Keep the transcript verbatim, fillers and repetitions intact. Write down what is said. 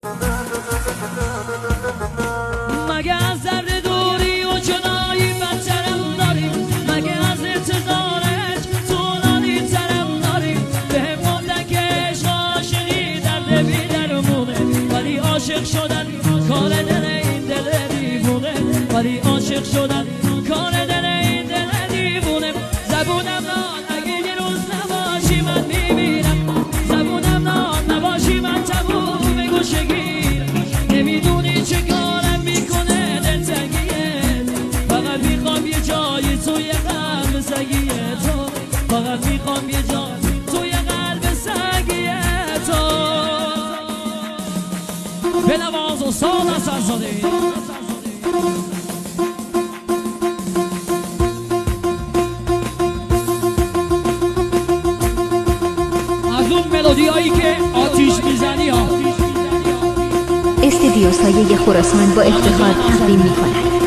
مگه از درد دوری و جدایی بدترم داریم؟ مگه از انتظارش طولانی ترم داریم؟ به مونده که عشق عاشقی درد بی درمونه، ولی عاشق شدن کار دل این دل دیوونه، ولی عاشق شدن کار دل این دل دیوونه. زبونم نان اگه یه روز نباشی من میمیرم، زبونم نان نباشی من تموم گوشگیر. نمیدونی چه کارم میکنه دلتنگیه، فقط میخوام یه جایی توی قلب سگیه تو، فقط میخوام یه جایی توی قلب سگیه تو. به نواز و سال اثرزاده از اون ملودی هایی که آتیش میزنی ها. استودیو سایه خراسان با افتخار تقدیم می‌کند.